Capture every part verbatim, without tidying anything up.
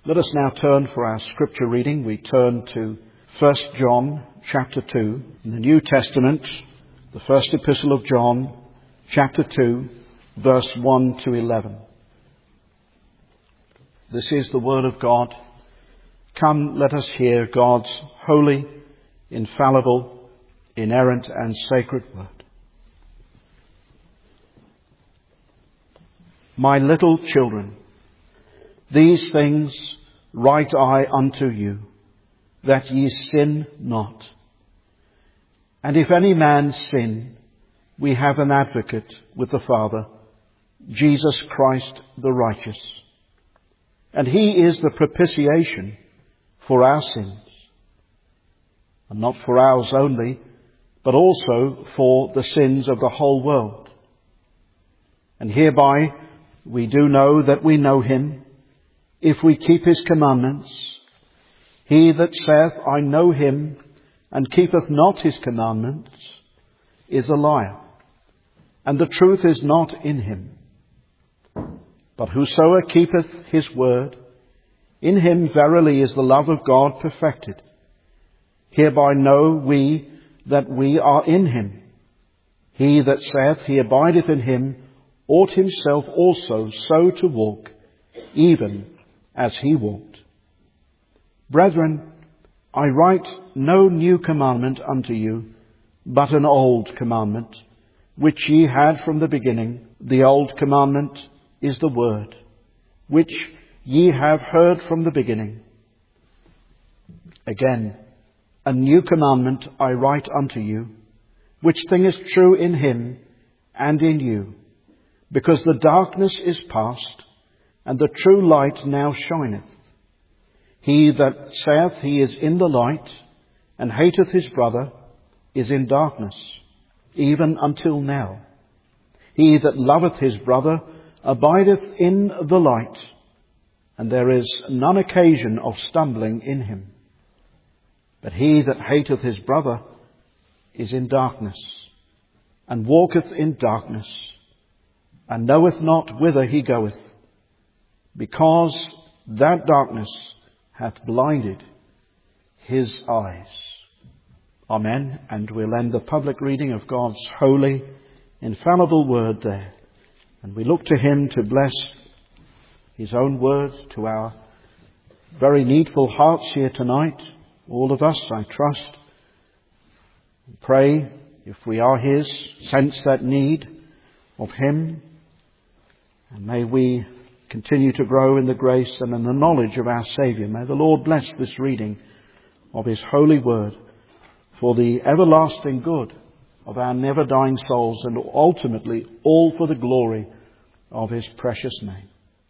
Let us now turn for our scripture reading. We turn to First John chapter two in the New Testament, the first epistle of John chapter two, verse one to eleven. This is the word of God. Come, let us hear God's holy, infallible, inerrant and sacred word. My little children, these things write I unto you, that ye sin not. And if any man sin, we have an advocate with the Father, Jesus Christ the righteous. And he is the propitiation for our sins, and not for ours only, but also for the sins of the whole world. And hereby we do know that we know him, if we keep his commandments. He that saith, I know him, and keepeth not his commandments, is a liar, and the truth is not in him. But whosoever keepeth his word, in him verily is the love of God perfected. Hereby know we that we are in him. He that saith he abideth in him ought himself also so to walk, even as he walked. Brethren, I write no new commandment unto you, but an old commandment, which ye had from the beginning. The old commandment is the word, which ye have heard from the beginning. Again, a new commandment I write unto you, which thing is true in him and in you, because the darkness is past, and the true light now shineth. He that saith he is in the light, and hateth his brother, is in darkness, even until now. He that loveth his brother abideth in the light, and there is none occasion of stumbling in him. But he that hateth his brother is in darkness, and walketh in darkness, and knoweth not whither he goeth, because that darkness hath blinded his eyes. Amen. And we'll end the public reading of God's holy, infallible word there. And we look to him to bless his own word to our very needful hearts here tonight. All of us, I trust. Pray, if we are his, sense that need of him. And may we continue to grow in the grace and in the knowledge of our Saviour. May the Lord bless this reading of his holy word for the everlasting good of our never dying souls, and ultimately all for the glory of his precious name.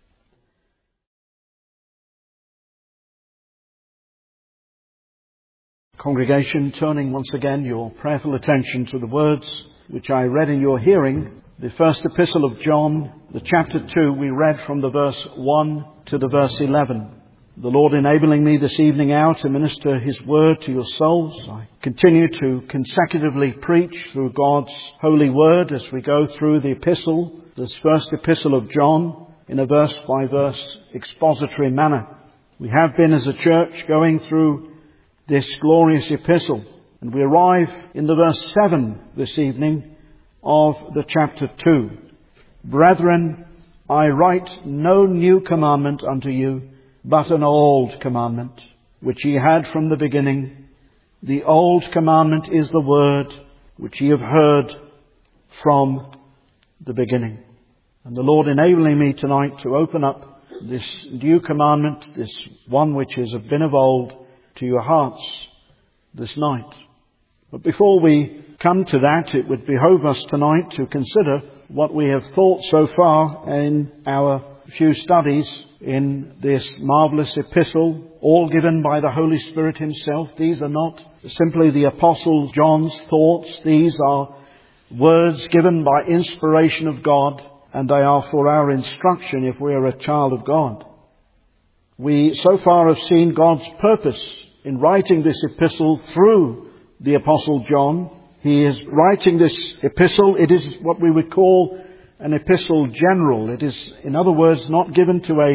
Congregation, turning once again your prayerful attention to the words which I read in your hearing, the first epistle of John, the chapter two, we read from the verse one to the verse eleven. The Lord enabling me this evening hour to minister his word to your souls, I continue to consecutively preach through God's holy word as we go through the epistle, this first epistle of John, in a verse by verse expository manner. We have been as a church going through this glorious epistle, and we arrive in the verse seven this evening of the chapter two. Brethren, I write no new commandment unto you, but an old commandment, which ye had from the beginning. The old commandment is the word which ye have heard from the beginning. And the Lord enabling me tonight to open up this new commandment, this one which has been of old, to your hearts this night. But before we come to that, it would behove us tonight to consider what we have thought so far in our few studies in this marvellous epistle, all given by the Holy Spirit himself. These are not simply the Apostle John's thoughts. These are words given by inspiration of God, and they are for our instruction if we are a child of God. We so far have seen God's purpose in writing this epistle through the Apostle John. He is writing this epistle. It is what we would call an epistle general. It is, in other words, not given to a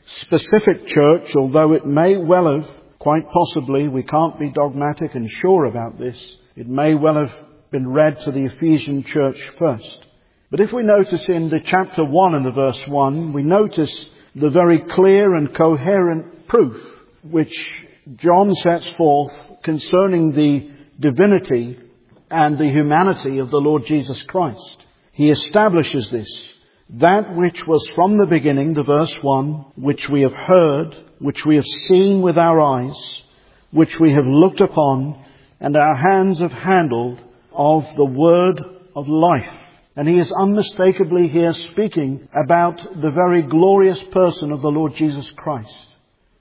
specific church, although it may well have, quite possibly, we can't be dogmatic and sure about this, it may well have been read to the Ephesian church first. But if we notice in the chapter one and the verse one, we notice the very clear and coherent proof which John sets forth concerning the divinity and the humanity of the Lord Jesus Christ. He establishes this. That which was from the beginning, the verse one, which we have heard, which we have seen with our eyes, which we have looked upon, and our hands have handled of the word of life. And he is unmistakably here speaking about the very glorious person of the Lord Jesus Christ.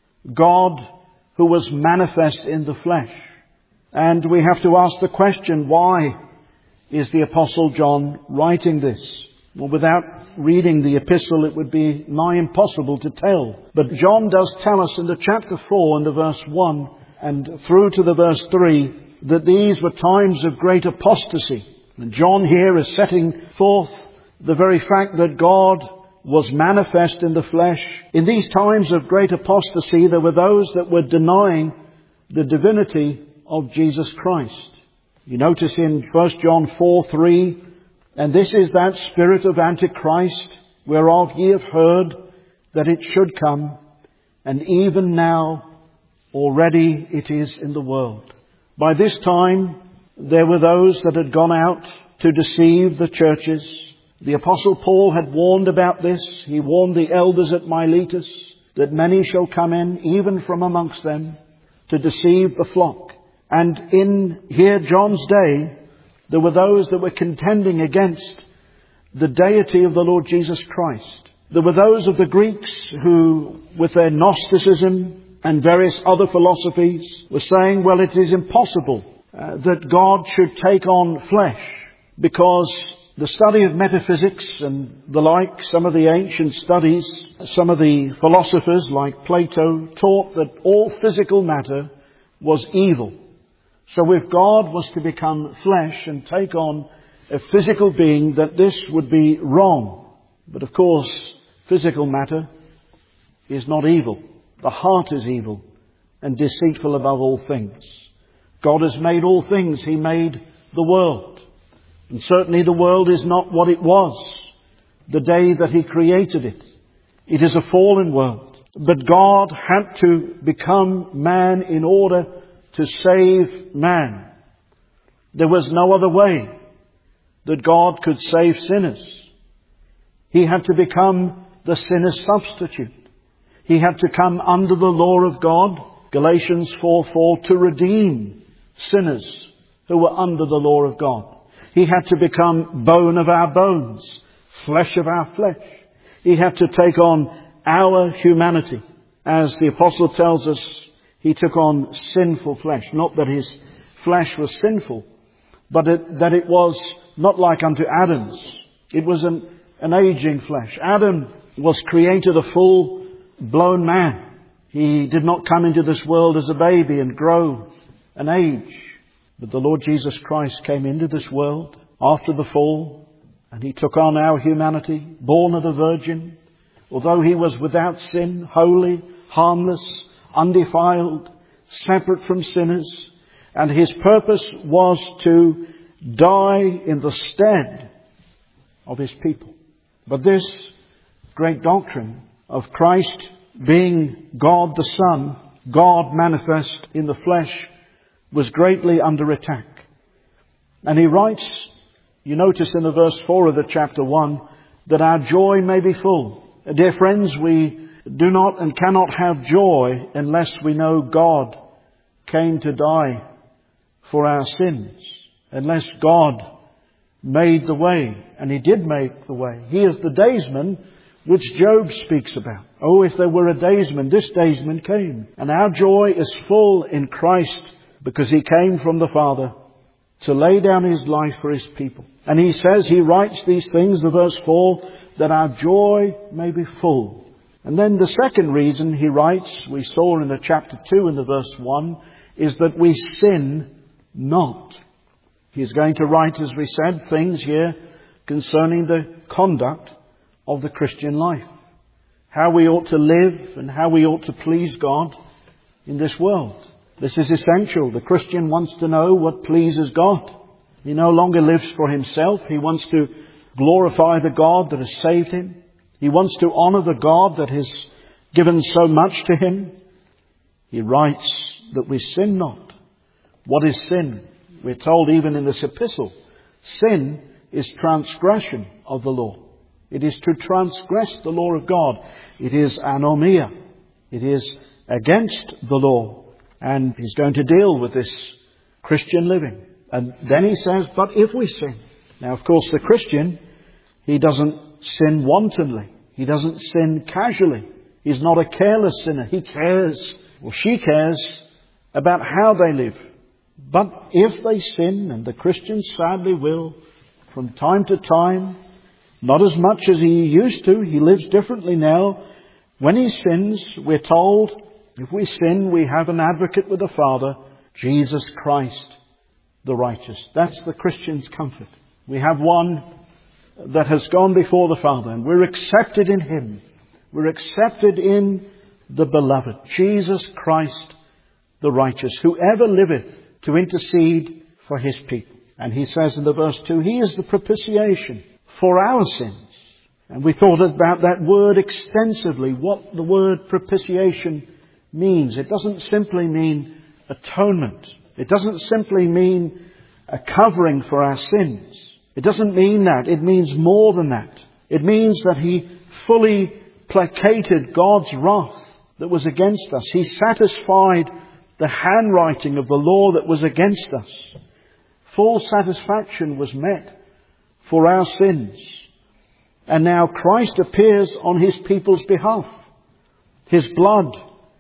God who was manifest in the flesh. And we have to ask the question, why is the Apostle John writing this? Well, without reading the epistle, it would be nigh impossible to tell. But John does tell us in the chapter four and the verse one and through to the verse three that these were times of great apostasy. And John here is setting forth the very fact that God was manifest in the flesh. In these times of great apostasy, there were those that were denying the divinity of Jesus Christ. You notice in First John four three, and this is that spirit of Antichrist, whereof ye have heard that it should come, and even now already it is in the world. By this time, there were those that had gone out to deceive the churches. The Apostle Paul had warned about this. He warned the elders at Miletus that many shall come in, even from amongst them, to deceive the flock. And in here John's day, there were those that were contending against the deity of the Lord Jesus Christ. There were those of the Greeks who, with their Gnosticism and various other philosophies, were saying, well, it is impossible uh, that God should take on flesh, because the study of metaphysics and the like, some of the ancient studies, some of the philosophers like Plato taught that all physical matter was evil. So if God was to become flesh and take on a physical being, that this would be wrong. But of course, physical matter is not evil. The heart is evil and deceitful above all things. God has made all things. He made the world. And certainly the world is not what it was the day that He created it. It is a fallen world. But God had to become man in order to save man. There was no other way that God could save sinners. He had to become the sinner's substitute. He had to come under the law of God, Galatians four four, to redeem sinners who were under the law of God. He had to become bone of our bones, flesh of our flesh. He had to take on our humanity. As the apostle tells us, He took on sinful flesh. Not that His flesh was sinful, but it, that it was not like unto Adam's. It was an, an aging flesh. Adam was created a full-blown man. He did not come into this world as a baby and grow and age. But the Lord Jesus Christ came into this world after the fall, and He took on our humanity, born of a virgin. Although He was without sin, holy, harmless, undefiled, separate from sinners, and His purpose was to die in the stead of His people. But this great doctrine of Christ being God the Son, God manifest in the flesh, was greatly under attack. And he writes, you notice in the verse four of the chapter one, that our joy may be full. Dear friends, we do not and cannot have joy unless we know God came to die for our sins. Unless God made the way. And He did make the way. He is the daysman which Job speaks about. Oh, if there were a daysman, this daysman came. And our joy is full in Christ, because He came from the Father to lay down His life for His people. And He says, He writes these things, the verse four, that our joy may be full. And then the second reason He writes, we saw in the chapter two in the verse one, is that we sin not. He is going to write, as we said, things here concerning the conduct of the Christian life. how we ought to live and how we ought to please God in this world. This is essential. The Christian wants to know what pleases God. He no longer lives for himself. He wants to glorify the God that has saved him. He wants to honor the God that has given so much to him. He writes that we sin not. What is sin? We're told even in this epistle, sin is transgression of the law. It is to transgress the law of God. It is anomia. It is against the law. And he's going to deal with this Christian living. And then he says, but if we sin. Now, of course, the Christian, he doesn't sin wantonly. He doesn't sin casually. He's not a careless sinner. He cares, or she cares, about how they live. But if they sin, and the Christian sadly will, from time to time, not as much as he used to, he lives differently now. When he sins, we're told, if we sin, we have an advocate with the Father, Jesus Christ, the righteous. That's the Christian's comfort. We have one that has gone before the Father, and we're accepted in him. We're accepted in the beloved, Jesus Christ, the righteous, whoever liveth to intercede for his people. And he says in the verse two, he is the propitiation for our sins. And we thought about that word extensively, what the word propitiation means. It doesn't simply mean atonement. It doesn't simply mean a covering for our sins. It doesn't mean that. It means more than that. It means that he fully placated God's wrath that was against us. He satisfied the handwriting of the law that was against us. Full satisfaction was met for our sins. And now Christ appears on his people's behalf. His blood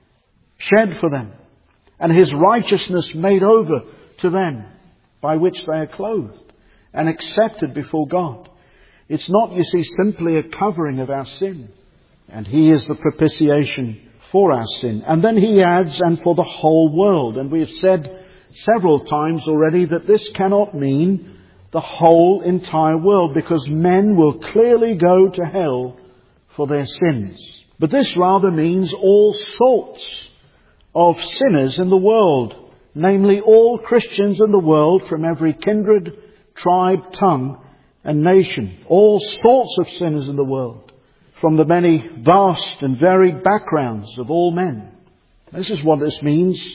shed for them, and his righteousness made over to them, by which they are clothed and accepted before God. It's not, you see, simply a covering of our sin. And he is the propitiation for our sin. And then he adds, and for the whole world. And we have said several times already that this cannot mean the whole entire world, because men will clearly go to hell for their sins. But this rather means all sorts of sinners in the world, namely all Christians in the world from every kindred, tribe, tongue and nation. All sorts of sinners in the world, from the many vast and varied backgrounds of all men. This is what this means,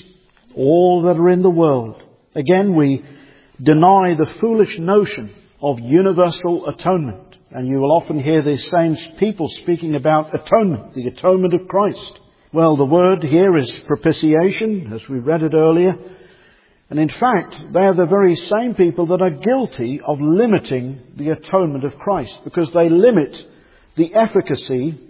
all that are in the world. Again, we deny the foolish notion of universal atonement. And you will often hear these same people speaking about atonement, the atonement of Christ. Well, the word here is propitiation, as we read it earlier. And in fact, they are the very same people that are guilty of limiting the atonement of Christ, because they limit the efficacy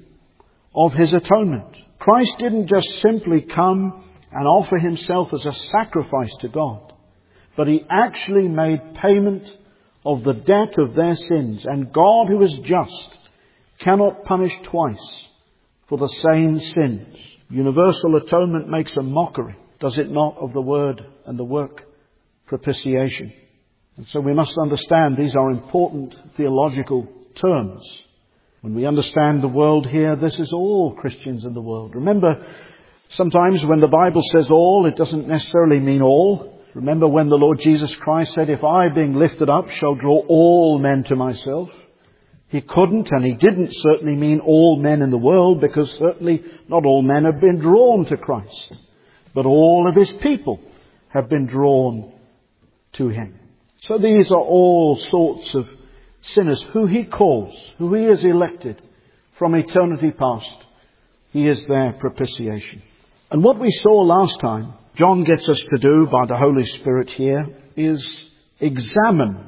of his atonement. Christ didn't just simply come and offer himself as a sacrifice to God, but he actually made payment of the debt of their sins. And God, who is just, cannot punish twice for the same sins. Universal atonement makes a mockery, does it not, of the word and the work propitiation. And so we must understand these are important theological terms. When we understand the world here, this is all Christians in the world. Remember, sometimes when the Bible says all, it doesn't necessarily mean all. Remember when the Lord Jesus Christ said, if I, being lifted up, shall draw all men to myself. He couldn't, and he didn't certainly mean all men in the world, because certainly not all men have been drawn to Christ. But all of his people have been drawn to him. So these are all sorts of sinners who he calls, who he has elected from eternity past. He is their propitiation. And what we saw last time, John gets us to do by the Holy Spirit here, is examine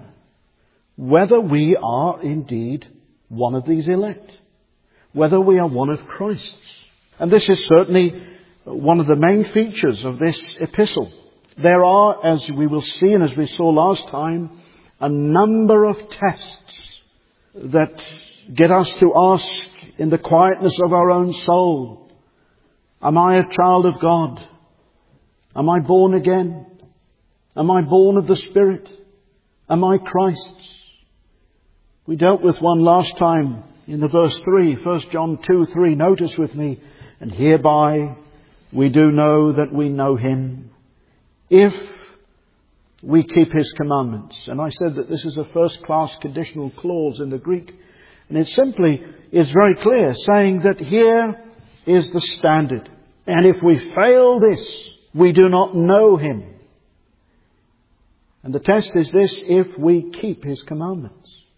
whether we are indeed one of these elect, whether we are one of Christ's. And this is certainly one of the main features of this epistle. There are, as we will see and as we saw last time, a number of tests that get us to ask in the quietness of our own soul, am I a child of God? Am I born again? Am I born of the Spirit? Am I Christ's? We dealt with one last time in the verse three, First John two three, notice with me, and hereby we do know that we know Him, if we keep His commandments. And I said that this is a first-class conditional clause in the Greek. And it simply is very clear, saying that here is the standard. And if we fail this, we do not know Him. And the test is this: if we keep His commandments.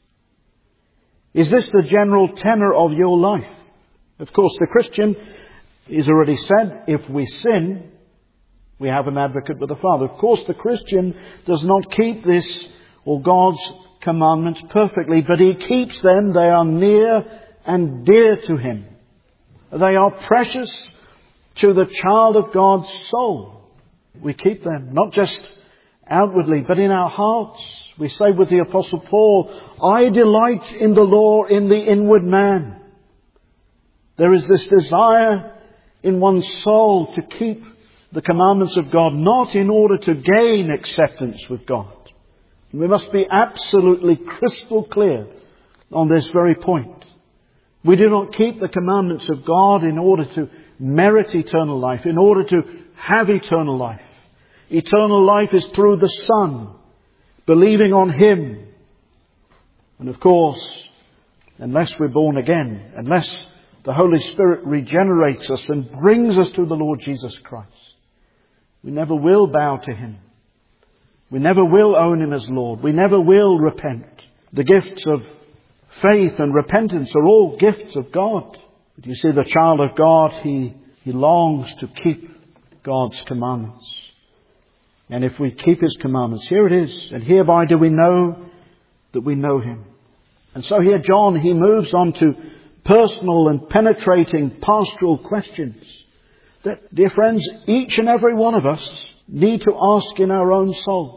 Is this the general tenor of your life? Of course, the Christian is already said, if we sin, we have an advocate with the Father. Of course, the Christian does not keep this or God's commandments perfectly, but he keeps them. They are near and dear to him. They are precious to the child of God's soul. We keep them, not just outwardly, but in our hearts. We say with the Apostle Paul, I delight in the law in the inward man. There is this desire in one's soul to keep the commandments of God, not in order to gain acceptance with God. We must be absolutely crystal clear on this very point. We do not keep the commandments of God in order to merit eternal life, in order to have eternal life. Eternal life is through the Son, believing on Him. And of course, unless we're born again, unless the Holy Spirit regenerates us and brings us to the Lord Jesus Christ, we never will bow to Him. We never will own Him as Lord. We never will repent. The gifts of faith and repentance are all gifts of God. But you see, the child of God, he, he longs to keep God's commandments. And if we keep His commandments, here it is. And hereby do we know that we know Him. And so here John, he moves on to personal and penetrating pastoral questions that, dear friends, each and every one of us need to ask in our own souls.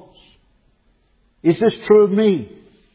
Is this true of me?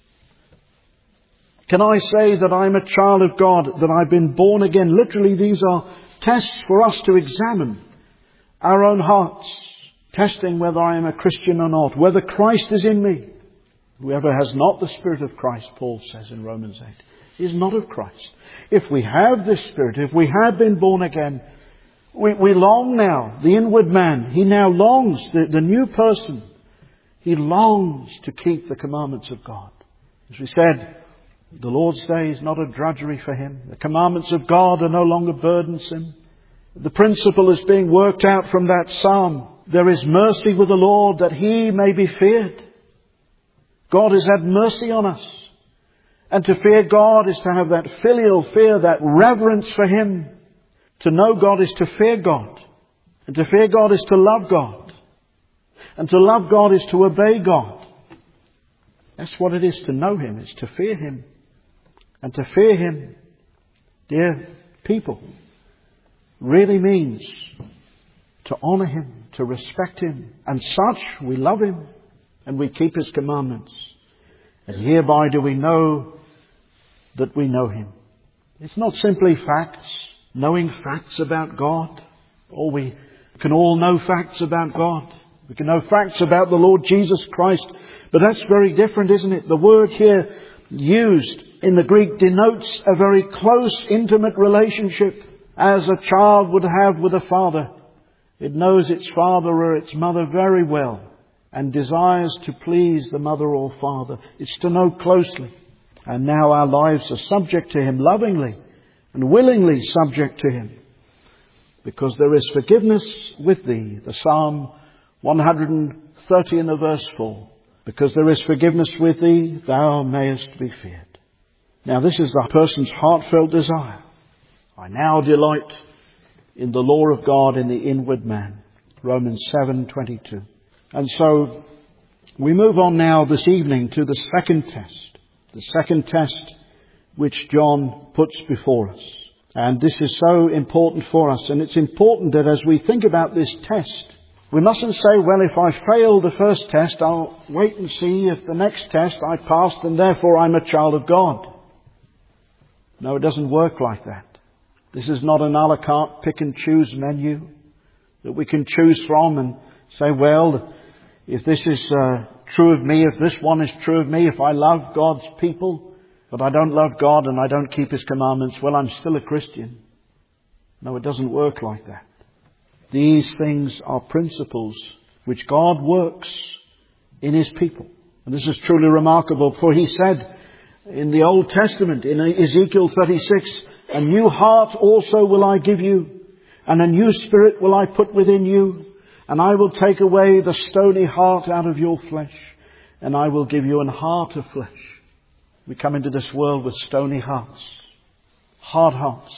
Can I say that I'm a child of God, that I've been born again? Literally, these are tests for us to examine our own hearts, testing whether I am a Christian or not, whether Christ is in me. Whoever has not the Spirit of Christ, Paul says in Romans eight, is not of Christ. If we have this Spirit, if we have been born again, we, we long now, the inward man, he now longs, the, the new person, he longs to keep the commandments of God. As we said, the Lord's day is not a drudgery for him. The commandments of God are no longer burdensome. The principle is being worked out from that psalm. There is mercy with the Lord that He may be feared. God has had mercy on us. And to fear God is to have that filial fear, that reverence for Him. To know God is to fear God. And to fear God is to love God. And to love God is to obey God. That's what it is to know Him. It's to fear Him. And to fear Him, dear people, really means to honour Him, to respect Him. And such, we love Him and we keep His commandments. And hereby do we know that we know Him. It's not simply facts, knowing facts about God. Or we can all know facts about God. We can know facts about the Lord Jesus Christ. But that's very different, isn't it? The word here used in the Greek denotes a very close, intimate relationship, as a child would have with a father. It knows its father or its mother very well and desires to please the mother or father. It's to know closely. And now our lives are subject to Him, lovingly and willingly subject to Him. Because there is forgiveness with thee. The Psalm one thirty in the verse four. Because there is forgiveness with thee, thou mayest be feared. Now this is the person's heartfelt desire. I now delight in the law of God in the inward man. Romans seven twenty-two. And so we move on now this evening to the second test. The second test which John puts before us. And this is so important for us. And it's important that as we think about this test, we mustn't say, well, if I fail the first test, I'll wait and see if the next test I passed and therefore I'm a child of God. No, it doesn't work like that. This is not an a la carte pick and choose menu that we can choose from and say, well, if this is uh, true of me, if this one is true of me, if I love God's people, but I don't love God and I don't keep His commandments, well, I'm still a Christian. No, it doesn't work like that. These things are principles which God works in His people. And this is truly remarkable, for He said in the Old Testament, in Ezekiel thirty-six, a new heart also will I give you, and a new spirit will I put within you, and I will take away the stony heart out of your flesh, and I will give you an heart of flesh. We come into this world with stony hearts, hard hearts,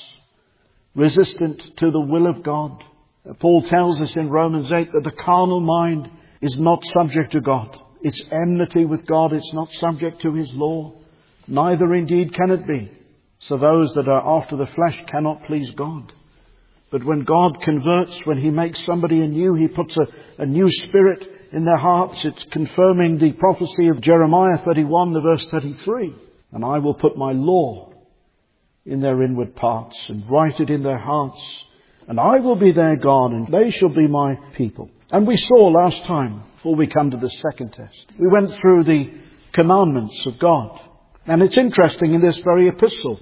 resistant to the will of God. Paul tells us in Romans eight that the carnal mind is not subject to God. It's enmity with God. It's not subject to His law. Neither indeed can it be. So those that are after the flesh cannot please God. But when God converts, when He makes somebody anew, He puts a, a new spirit in their hearts. It's confirming the prophecy of Jeremiah thirty-one, the verse thirty-three. And I will put my law in their inward parts and write it in their hearts. And I will be their God, and they shall be my people. And we saw last time, before we come to the second test, we went through the commandments of God. And it's interesting in this very epistle,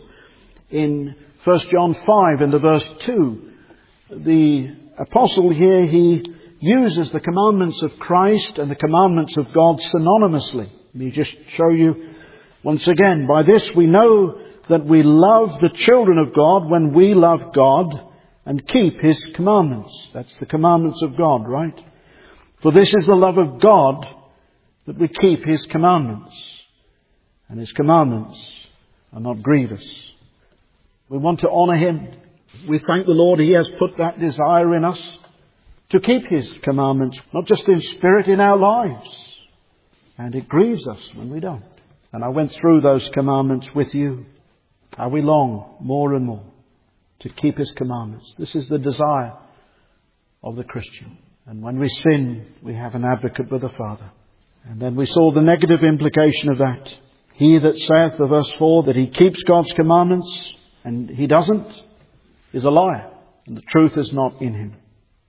in First John five, in the verse two, the apostle here, he uses the commandments of Christ and the commandments of God synonymously. Let me just show you once again. By this we know that we love the children of God when we love God and keep His commandments. That's the commandments of God, right? For this is the love of God, that we keep His commandments. And His commandments are not grievous. We want to honour Him. We thank the Lord He has put that desire in us to keep His commandments, not just in spirit, in our lives. And it grieves us when we don't. And I went through those commandments with you. How we long more and more to keep His commandments. This is the desire of the Christian. And when we sin, we have an advocate with the Father. And then we saw the negative implication of that. He that saith, of verse four, that he keeps God's commandments and he doesn't, is a liar. And the truth is not in him.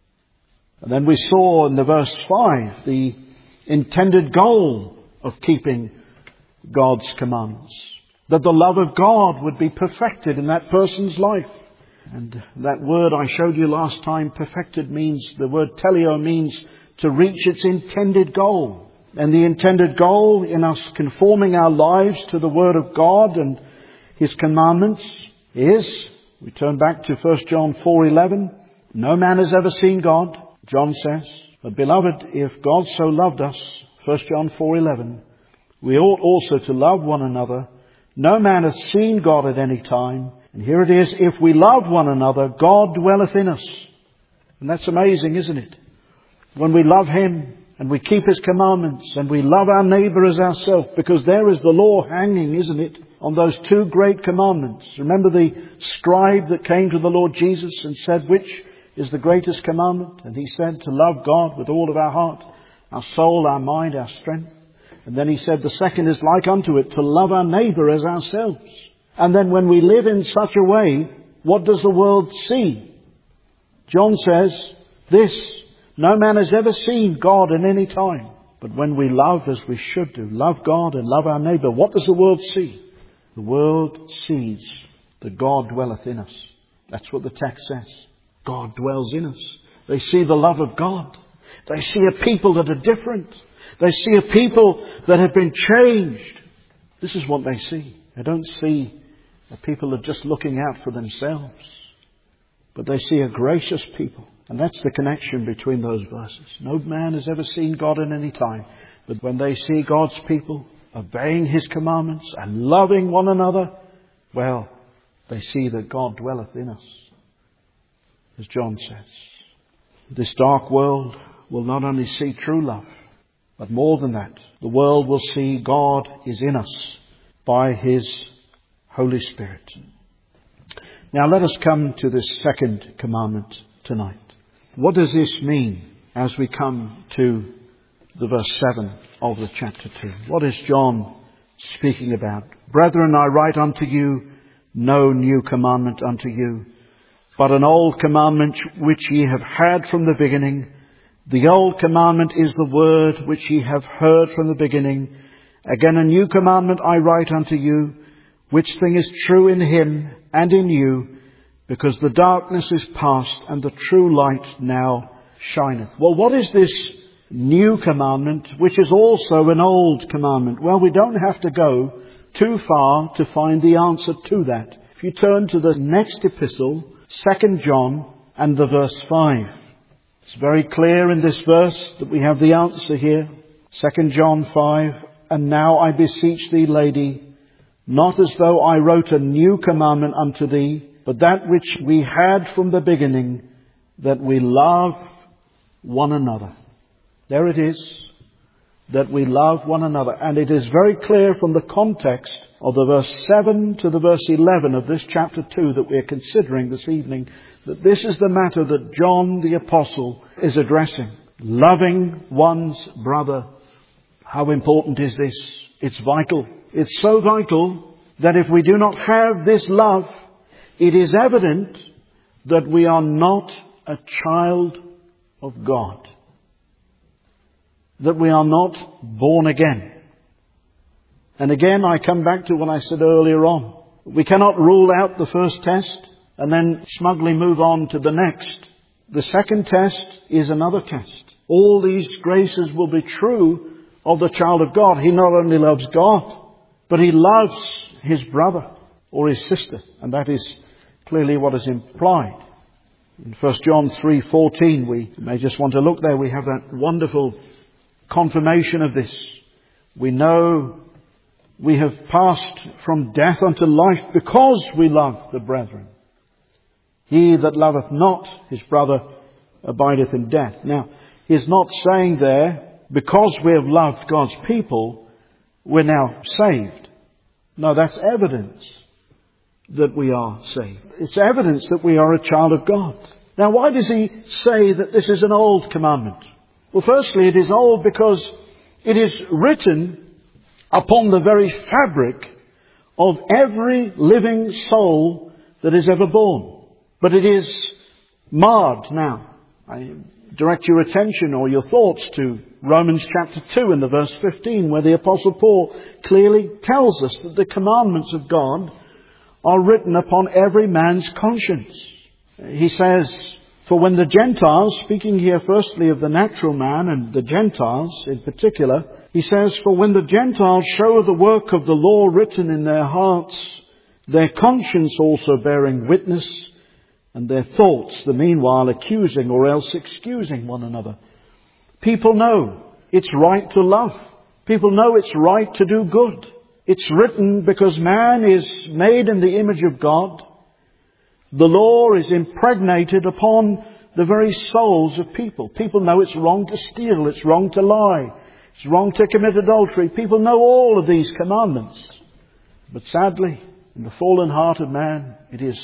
And then we saw in the verse five the intended goal of keeping God's commandments. That the love of God would be perfected in that person's life. And that word I showed you last time, perfected, means, the word teleo means to reach its intended goal. And the intended goal in us conforming our lives to the Word of God and His commandments is, we turn back to First John four eleven, no man has ever seen God, John says, but beloved, if God so loved us, First John four eleven, we ought also to love one another. No man has seen God at any time. And here it is, if we love one another, God dwelleth in us. And that's amazing, isn't it? When we love Him and we keep His commandments and we love our neighbour as ourselves, because there is the law hanging, isn't it, on those two great commandments. Remember the scribe that came to the Lord Jesus and said, which is the greatest commandment? And he said, to love God with all of our heart, our soul, our mind, our strength. And then he said, the second is like unto it, to love our neighbour as ourselves. And then when we live in such a way, what does the world see? John says this, no man has ever seen God in any time. But when we love as we should do, love God and love our neighbour, what does the world see? The world sees that God dwelleth in us. That's what the text says. God dwells in us. They see the love of God. They see a people that are different. They see a people that have been changed. This is what they see. They don't see a people that are just looking out for themselves. But they see a gracious people. And that's the connection between those verses. No man has ever seen God in any time. But when they see God's people obeying His commandments and loving one another, well, they see that God dwelleth in us. As John says, this dark world will not only see true love, but more than that, the world will see God is in us by His Holy Spirit. Now let us come to this second commandment tonight. What does this mean as we come to the verse seven of the chapter two? What is John speaking about? Brethren, I write unto you no new commandment unto you, but an old commandment which ye have heard from the beginning. The old commandment is the word which ye have heard from the beginning. Again, a new commandment I write unto you, which thing is true in him and in you, because the darkness is past and the true light now shineth. Well, what is this new commandment, which is also an old commandment? Well, we don't have to go too far to find the answer to that. If you turn to the next epistle, Second John and the verse five. It's very clear in this verse that we have the answer here. Second John five, and now I beseech thee, lady, not as though I wrote a new commandment unto thee, but that which we had from the beginning, that we love one another. There it is, that we love one another. And it is very clear from the context of the verse seven to the verse eleven of this chapter two that we are considering this evening, that this is the matter that John the Apostle is addressing. Loving one's brother. How important is this? It's vital. It's so vital that if we do not have this love, it is evident that we are not a child of God. That we are not born again. And again, I come back to what I said earlier on. We cannot rule out the first test and then smugly move on to the next. The second test is another test. All these graces will be true of the child of God. He not only loves God, but he loves his brother or his sister. And that is clearly what is implied. In First John three fourteen, we may just want to look there. We have that wonderful confirmation of this. We know we have passed from death unto life because we love the brethren. He that loveth not his brother abideth in death. Now, he's not saying there, because we have loved God's people, we're now saved. No, that's evidence that we are saved. It's evidence that we are a child of God. Now, why does he say that this is an old commandment? Well, firstly, it is old because it is written upon the very fabric of every living soul that is ever born. But it is marred now. I direct your attention or your thoughts to Romans chapter two and the verse fifteen, where the Apostle Paul clearly tells us that the commandments of God are written upon every man's conscience. He says, for when the Gentiles, speaking here firstly of the natural man and the Gentiles in particular, he says, for when the Gentiles show the work of the law written in their hearts, their conscience also bearing witness, and their thoughts the meanwhile accusing or else excusing one another. People know it's right to love. People know it's right to do good. It's written because man is made in the image of God. The law is impregnated upon the very souls of people. People know it's wrong to steal, it's wrong to lie, it's wrong to commit adultery. People know all of these commandments. But sadly, in the fallen heart of man, it is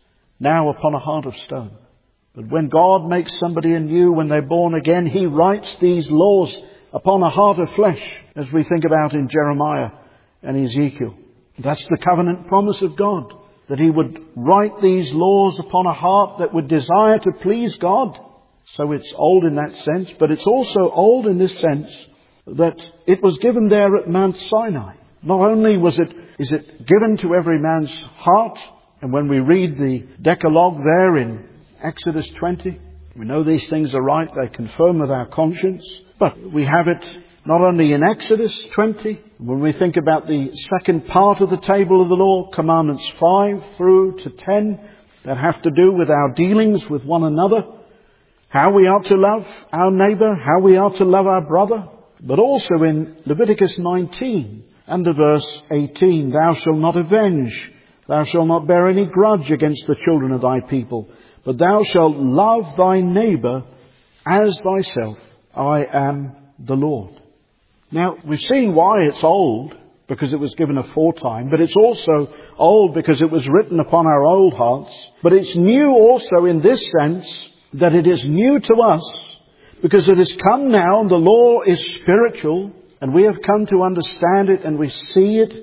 now upon a heart of stone. But when God makes somebody anew, when they're born again, he writes these laws upon a heart of flesh, as we think about in Jeremiah and Ezekiel. That's the covenant promise of God, that he would write these laws upon a heart that would desire to please God. So it's old in that sense, but it's also old in this sense that it was given there at Mount Sinai. Not only was it, is it given to every man's heart, and when we read the Decalogue there in Exodus twenty, we know these things are right, they confirm with our conscience. But we have it not only in Exodus twenty, when we think about the second part of the table of the law, commandments five through to ten, that have to do with our dealings with one another, how we are to love our neighbour, how we are to love our brother. But also in Leviticus nineteen and the verse eighteen, thou shalt not avenge, thou shalt not bear any grudge against the children of thy people, but thou shalt love thy neighbour as thyself. I am the Lord. Now, we've seen why it's old, because it was given aforetime, but it's also old because it was written upon our old hearts. But it's new also in this sense, that it is new to us, because it has come now, and the law is spiritual, and we have come to understand it, and we see it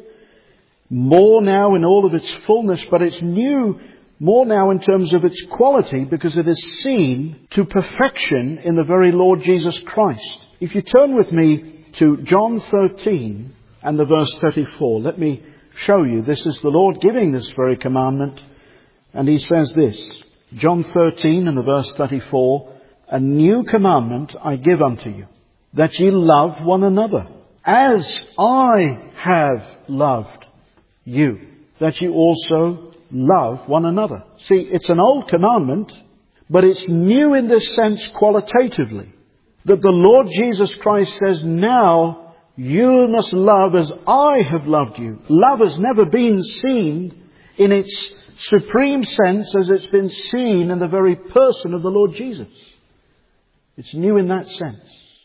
more now in all of its fullness, but it's new more now in terms of its quality, because it is seen to perfection in the very Lord Jesus Christ. If you turn with me to John thirteen and the verse thirty-four, let me show you. This is the Lord giving this very commandment. And he says this, John thirteen and the verse thirty-four, a new commandment I give unto you, that ye love one another, as I have loved you, that you also love one another. See, it's an old commandment, but it's new in this sense qualitatively, that the Lord Jesus Christ says, now you must love as I have loved you. Love has never been seen in its supreme sense as it's been seen in the very person of the Lord Jesus. It's new in that sense.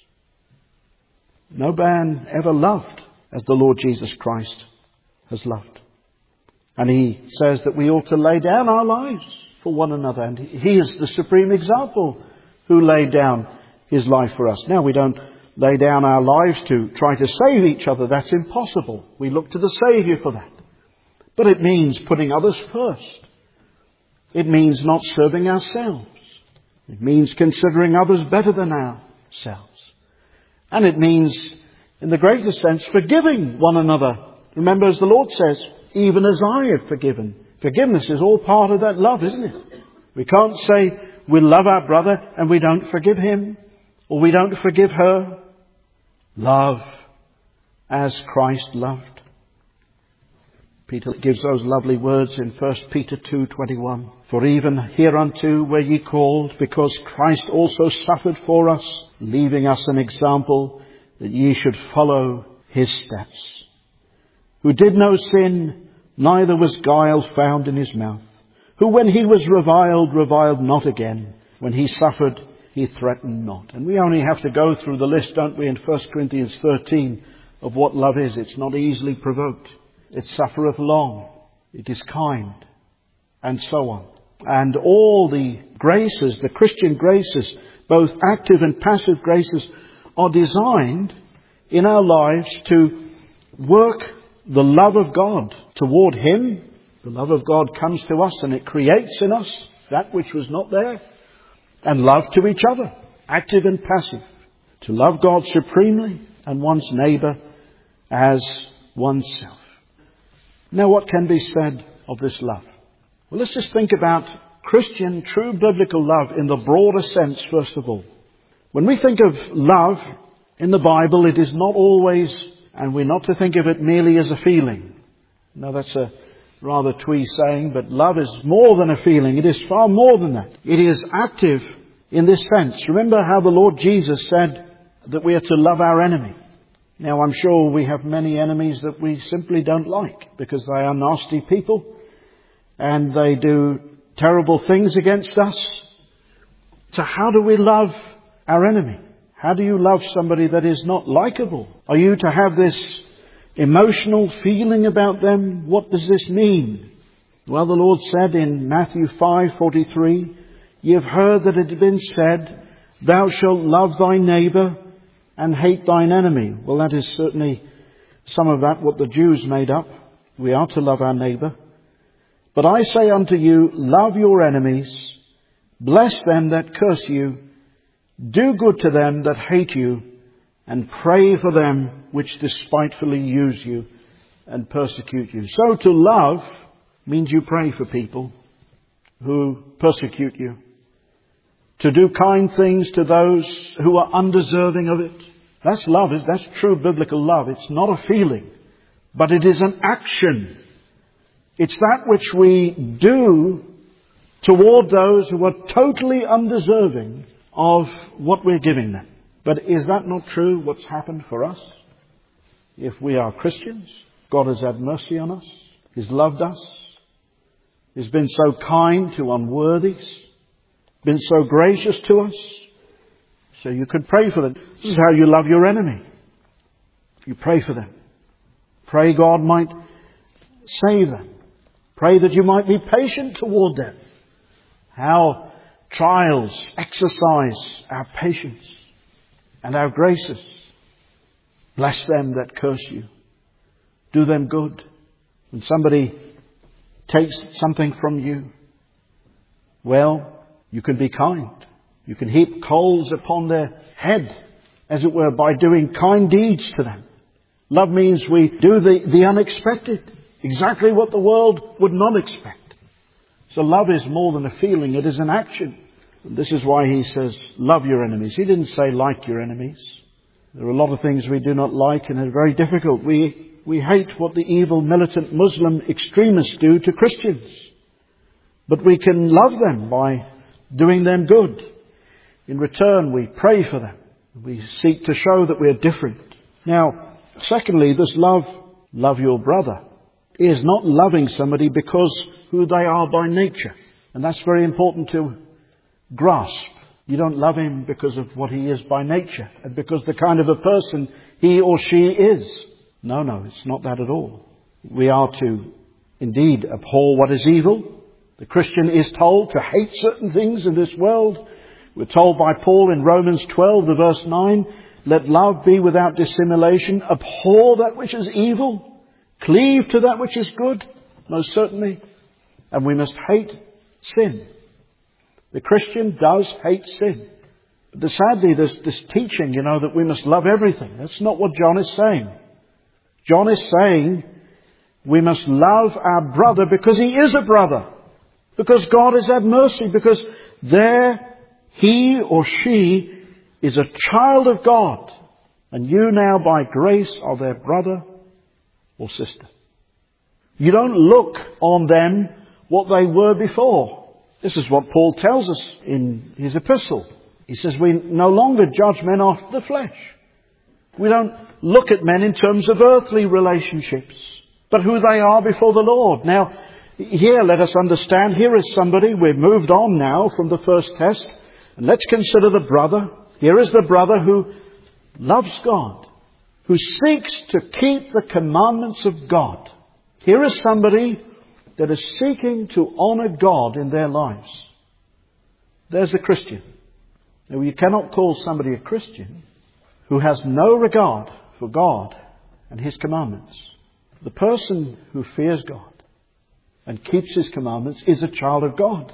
No man ever loved as the Lord Jesus Christ has loved. And he says that we ought to lay down our lives for one another. And he is the supreme example who laid down his life for us. Now, we don't lay down our lives to try to save each other. That's impossible. We look to the Saviour for that. But it means putting others first. It means not serving ourselves. It means considering others better than ourselves. And it means, in the greatest sense, forgiving one another. Remember, as the Lord says, even as I have forgiven. Forgiveness is all part of that love, isn't it? We can't say we love our brother and we don't forgive him, or we don't forgive her. Love as Christ loved. Peter gives those lovely words in First Peter two twenty-one. For even hereunto were ye called, because Christ also suffered for us, leaving us an example that ye should follow his steps. Who did no sin, neither was guile found in his mouth. Who when he was reviled, reviled not again. When he suffered, he threatened not. And we only have to go through the list, don't we, in First Corinthians thirteen of what love is. It's not easily provoked. It suffereth long. It is kind. And so on. And all the graces, the Christian graces, both active and passive graces, are designed in our lives to work the love of God toward him. The love of God comes to us and it creates in us that which was not there. And love to each other, active and passive. To love God supremely and one's neighbour as oneself. Now, what can be said of this love? Well, let's just think about Christian, true biblical love in the broader sense, first of all. When we think of love in the Bible, it is not always, and we're not to think of it merely as a feeling. No, that's a rather twee saying, but love is more than a feeling. It is far more than that. It is active in this sense. Remember how the Lord Jesus said that we are to love our enemy. Now, I'm sure we have many enemies that we simply don't like because they are nasty people and they do terrible things against us. So how do we love our enemy? How do you love somebody that is not likable? Are you to have this emotional feeling about them? What does this mean? Well, the Lord said in Matthew five forty-three, ye have heard that it had been said, thou shalt love thy neighbour and hate thine enemy. Well, that is certainly some of that what the Jews made up. We are to love our neighbour. But I say unto you, love your enemies, bless them that curse you, do good to them that hate you, and pray for them which despitefully use you and persecute you. So to love means you pray for people who persecute you. To do kind things to those who are undeserving of it. That's love. That's true biblical love. It's not a feeling, but it is an action. It's that which we do toward those who are totally undeserving of what we're giving them. But is that not true what's happened for us? If we are Christians, God has had mercy on us. He's loved us. He's been so kind to unworthies. Been so gracious to us. So you could pray for them. This is how you love your enemy. You pray for them. Pray God might save them. Pray that you might be patient toward them. How trials exercise our patience and our graces. Bless them that curse you. Do them good. When somebody takes something from you, well, you can be kind. You can heap coals upon their head, as it were, by doing kind deeds to them. Love means we do the, the unexpected Exactly what the world would not expect. So love is more than a feeling, it is an action. And this is why he says, love your enemies. He didn't say like your enemies. There are a lot of things we do not like and are very difficult. We, we hate what the evil militant Muslim extremists do to Christians. But we can love them by doing them good. In return, we pray for them. We seek to show that we are different. Now, secondly, this love, love your brother, is not loving somebody because who they are by nature. And that's very important to grasp. You don't love him because of what he is by nature and because the kind of a person he or she is. No, no, it's not that at all. We are to indeed abhor what is evil. The Christian is told to hate certain things in this world. We're told by Paul in Romans twelve, the verse nine, let love be without dissimulation. Abhor that which is evil. Cleave to that which is good, most certainly. And we must hate sin. The Christian does hate sin. But sadly, there's this teaching, you know, that we must love everything. That's not what John is saying. John is saying we must love our brother because he is a brother. Because God has had mercy. Because there he or she is a child of God. And you now by grace are their brother or sister. You don't look on them what they were before. This is what Paul tells us in his epistle. He says we no longer judge men after the flesh. We don't look at men in terms of earthly relationships, but who they are before the Lord. Now, here let us understand, here is somebody, we've moved on now from the first test, and let's consider the brother. Here is the brother who loves God, who seeks to keep the commandments of God. Here is somebody that is seeking to honour God in their lives. There's a Christian. Now, you cannot call somebody a Christian who has no regard for God and His commandments. The person who fears God and keeps His commandments is a child of God.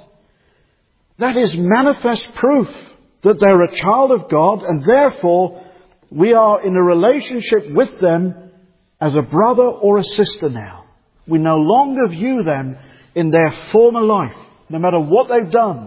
That is manifest proof that they're a child of God, and therefore we are in a relationship with them as a brother or a sister now. We no longer view them in their former life, no matter what they've done.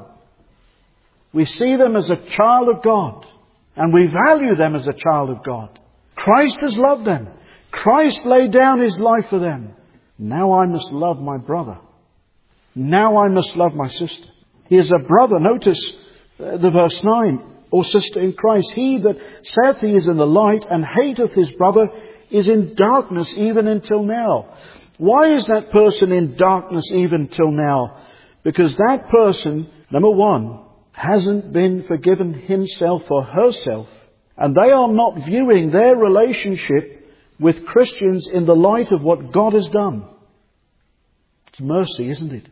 We see them as a child of God, and we value them as a child of God. Christ has loved them. Christ laid down His life for them. Now I must love my brother. Now I must love my sister. He is a brother. Notice the verse nine, or sister in Christ. He that saith he is in the light and hateth his brother is in darkness even until now. Why is that person in darkness even till now? Because that person, number one, hasn't been forgiven himself or herself. And they are not viewing their relationship with Christians in the light of what God has done. It's mercy, isn't it?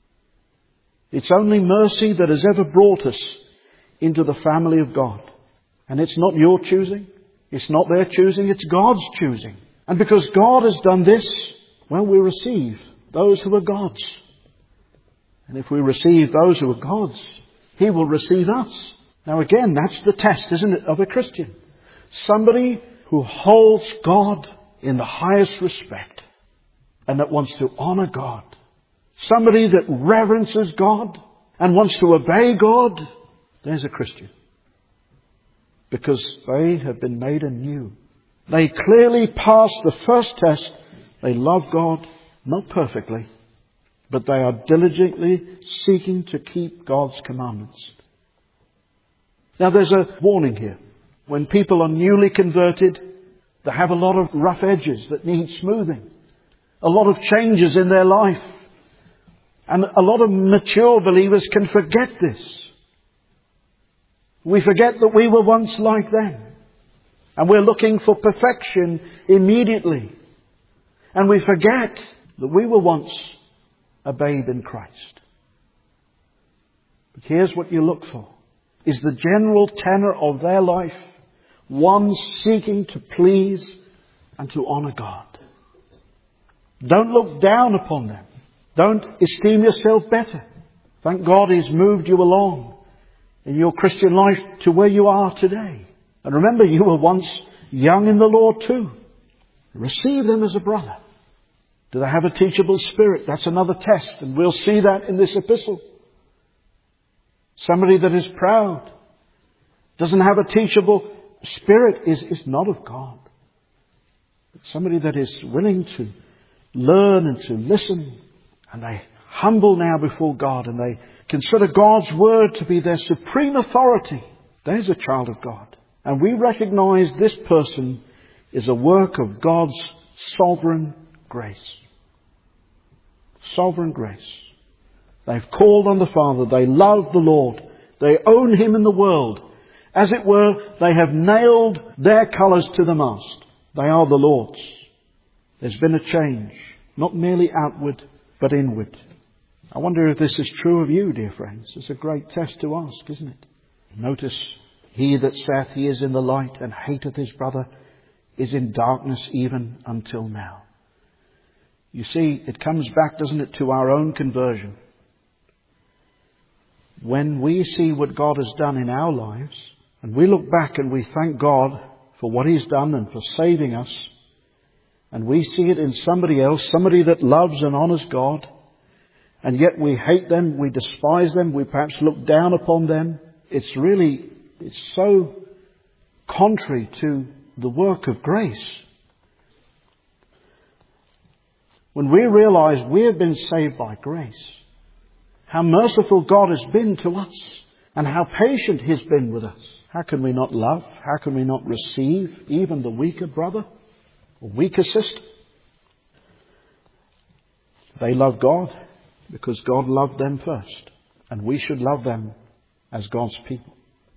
It's only mercy that has ever brought us into the family of God. And it's not your choosing. It's not their choosing. It's God's choosing. And because God has done this, well, we receive those who are God's. And if we receive those who are God's, He will receive us. Now again, that's the test, isn't it, of a Christian? Somebody who holds God in the highest respect and that wants to honour God. Somebody that reverences God and wants to obey God. There's a Christian. Because they have been made anew. They clearly passed the first test. They love God, not perfectly, but they are diligently seeking to keep God's commandments. Now there's a warning here. When people are newly converted, they have a lot of rough edges that need smoothing. A lot of changes in their life. And a lot of mature believers can forget this. We forget that we were once like them. And we're looking for perfection immediately. And we forget that we were once a babe in Christ. But here's what you look for. Is the general tenor of their life one seeking to please and to honour God. Don't look down upon them. Don't esteem yourself better. Thank God He's moved you along in your Christian life to where you are today. And remember, you were once young in the Lord too. Receive them as a brother. Do they have a teachable spirit? That's another test, and we'll see that in this epistle. Somebody that is proud, doesn't have a teachable spirit, is, is not of God. But somebody that is willing to learn and to listen, and they humble now before God, and they consider God's word to be their supreme authority. There's a child of God. And we recognize this person is a work of God's sovereign grace. Sovereign grace. They've called on the Father. They love the Lord. They own Him in the world. As it were, they have nailed their colours to the mast. They are the Lord's. There's been a change, not merely outward, but inward. I wonder if this is true of you, dear friends. It's a great test to ask, isn't it? Notice, he that saith he is in the light and hateth his brother is in darkness even until now. You see, it comes back, doesn't it, to our own conversion. When we see what God has done in our lives, and we look back and we thank God for what He's done and for saving us, and we see it in somebody else, somebody that loves and honours God, and yet we hate them, we despise them, we perhaps look down upon them. It's really, it's so contrary to the work of grace. When we realise we have been saved by grace, how merciful God has been to us, and how patient He's been with us, how can we not love? How can we not receive even the weaker brother or weaker sister? They love God because God loved them first, and we should love them as God's people.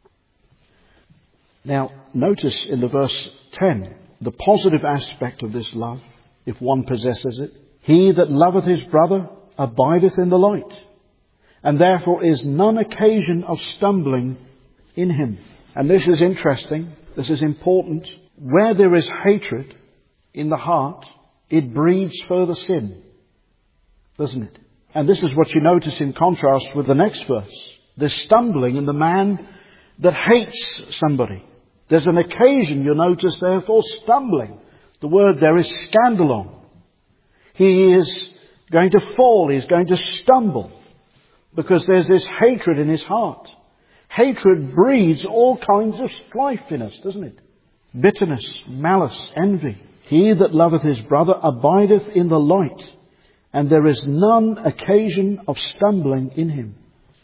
Now, notice in the verse ten, the positive aspect of this love, if one possesses it. He that loveth his brother abideth in the light, and therefore is none occasion of stumbling in him. And this is interesting, this is important. Where there is hatred in the heart, it breeds further sin, doesn't it? And this is what you notice in contrast with the next verse. There's stumbling in the man that hates somebody. There's an occasion, you'll notice, therefore, stumbling. The word there is scandalon. He is going to fall, he's going to stumble, because there's this hatred in his heart. Hatred breeds all kinds of strife in us, doesn't it? Bitterness, malice, envy. He that loveth his brother abideth in the light, and there is none occasion of stumbling in him.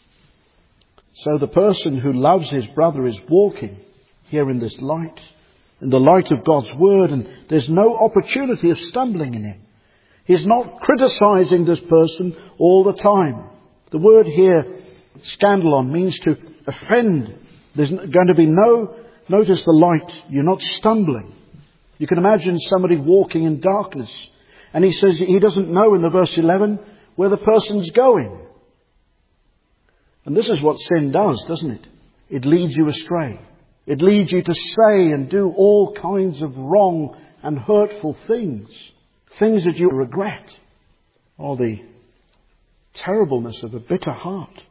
So the person who loves his brother is walking here in this light, in the light of God's word, and there's no opportunity of stumbling in him. He's not criticizing this person all the time. The word here, scandalon, means to offend. There's going to be no, notice the light, you're not stumbling. You can imagine somebody walking in darkness, and he says he doesn't know in the verse eleven where the person's going. And this is what sin does, doesn't it? It leads you astray. It leads you to say and do all kinds of wrong and hurtful things. Things that you regret. Oh, the terribleness of a bitter heart.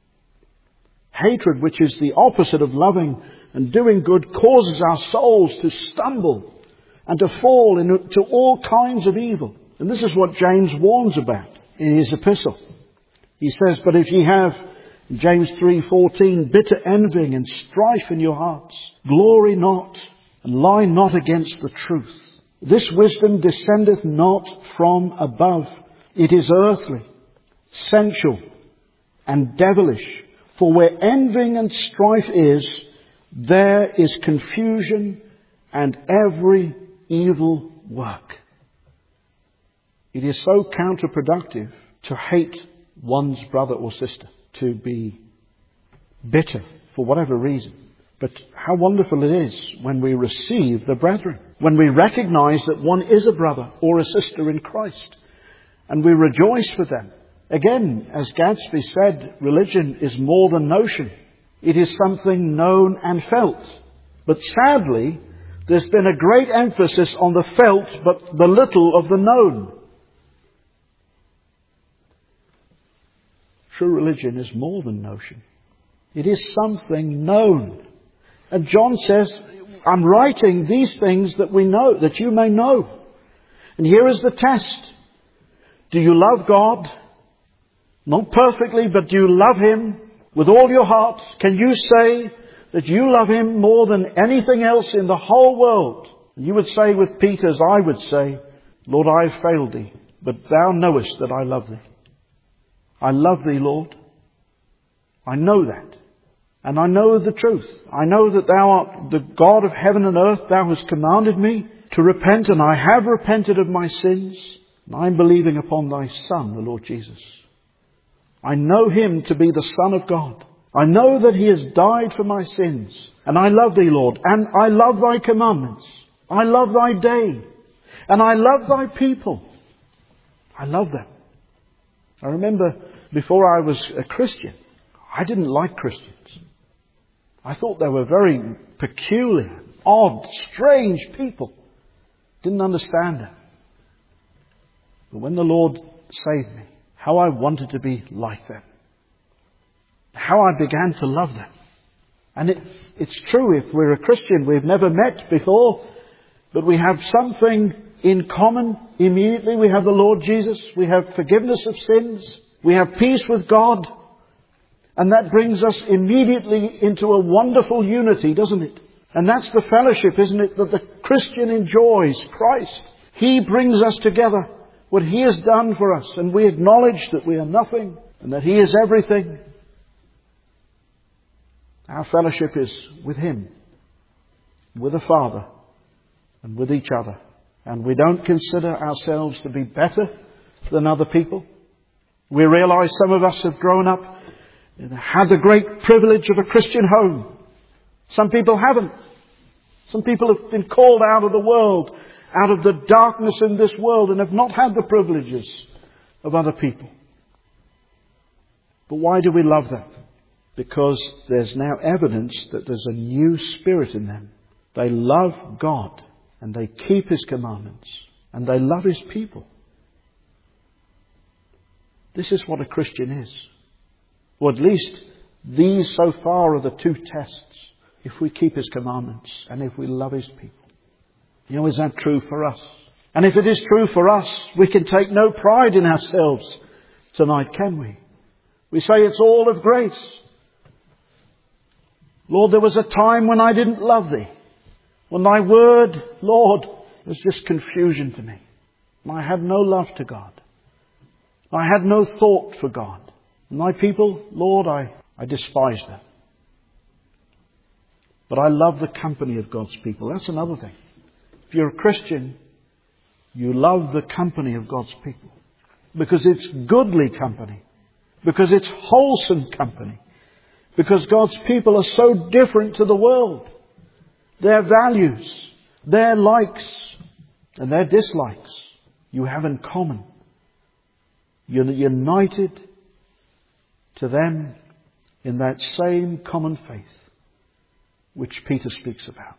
Hatred, which is the opposite of loving and doing good, causes our souls to stumble and to fall into all kinds of evil. And this is what James warns about in his epistle. He says, but if ye have, James three fourteen, bitter envying and strife in your hearts, glory not and lie not against the truth. This wisdom descendeth not from above. It is earthly, sensual, and devilish. For where envying and strife is, there is confusion and every evil work. It is so counterproductive to hate one's brother or sister, to be bitter for whatever reason. But how wonderful it is when we receive the brethren, when we recognize that one is a brother or a sister in Christ, and we rejoice for them. Again, as Gadsby said, religion is more than notion. It is something known and felt. But sadly, there's been a great emphasis on the felt, but the little of the known. True religion is more than notion. It is something known. And John says, I'm writing these things that we know, that you may know. And here is the test. Do you love God? Not perfectly, but do you love Him with all your heart? Can you say that you love Him more than anything else in the whole world? You would say with Peter, as I would say, Lord, I have failed Thee, but Thou knowest that I love Thee. I love Thee, Lord. I know that. And I know the truth. I know that Thou art the God of heaven and earth. Thou hast commanded me to repent, and I have repented of my sins. And I am believing upon Thy Son, the Lord Jesus. I know Him to be the Son of God. I know that He has died for my sins. And I love Thee, Lord. And I love Thy commandments. I love Thy day. And I love Thy people. I love them. I remember before I was a Christian, I didn't like Christians. I thought they were very peculiar, odd, strange people. Didn't understand them. But when the Lord saved me, how I wanted to be like them. How I began to love them. And it, it's true, if we're a Christian, we've never met before, but we have something in common. Immediately we have the Lord Jesus. We have forgiveness of sins. We have peace with God. And that brings us immediately into a wonderful unity, doesn't it? And that's the fellowship, isn't it, that the Christian enjoys. Christ. He brings us together. What He has done for us. And we acknowledge that we are nothing and that He is everything. Our fellowship is with Him, with the Father, and with each other. And we don't consider ourselves to be better than other people. We realize some of us have grown up and had the great privilege of a Christian home. Some people haven't. Some people have been called out of the world, out of the darkness in this world, and have not had the privileges of other people. But why do we love them? Because there's now evidence that there's a new spirit in them. They love God and they keep His commandments and they love His people. This is what a Christian is. Or at least these so far are the two tests. If we keep His commandments and if we love His people. You know, is that true for us? And if it is true for us, we can take no pride in ourselves tonight, can we? We say it's all of grace. Lord, there was a time when I didn't love Thee. When Thy word, Lord, was just confusion to me. I had no love to God. I had no thought for God. And Thy people, Lord, I, I despised them. But I love the company of God's people. That's another thing. If you're a Christian, you love the company of God's people. Because it's goodly company. Because it's wholesome company. Because God's people are so different to the world. Their values, their likes, and their dislikes, you have in common. You're united to them in that same common faith which Peter speaks about.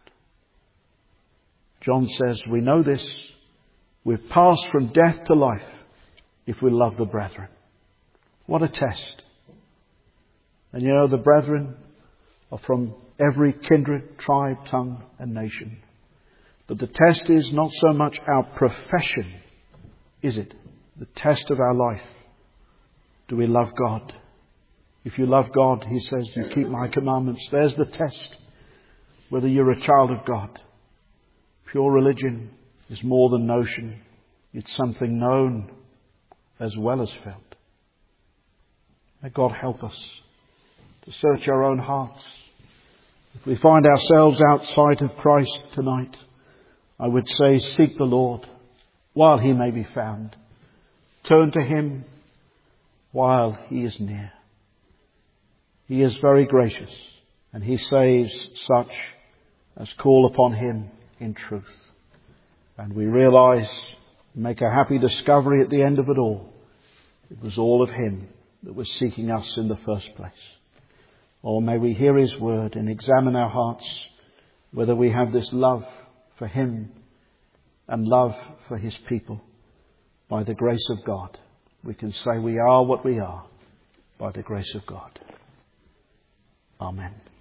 John says, we know this. We've passed from death to life if we love the brethren. What a test. And you know, the brethren are from every kindred, tribe, tongue and nation. But the test is not so much our profession, is it? The test of our life. Do we love God? If you love God, He says, you keep my commandments. There's the test. Whether you're a child of God. Pure religion is more than notion. It's something known as well as felt. May God help us to search our own hearts. If we find ourselves outside of Christ tonight, I would say seek the Lord while He may be found. Turn to Him while He is near. He is very gracious and He saves such as call upon Him in truth. And we realize, make a happy discovery at the end of it all. It was all of Him that was seeking us in the first place. Or may we hear His word and examine our hearts whether we have this love for Him and love for His people. By the grace of God, we can say we are what we are by the grace of God. Amen.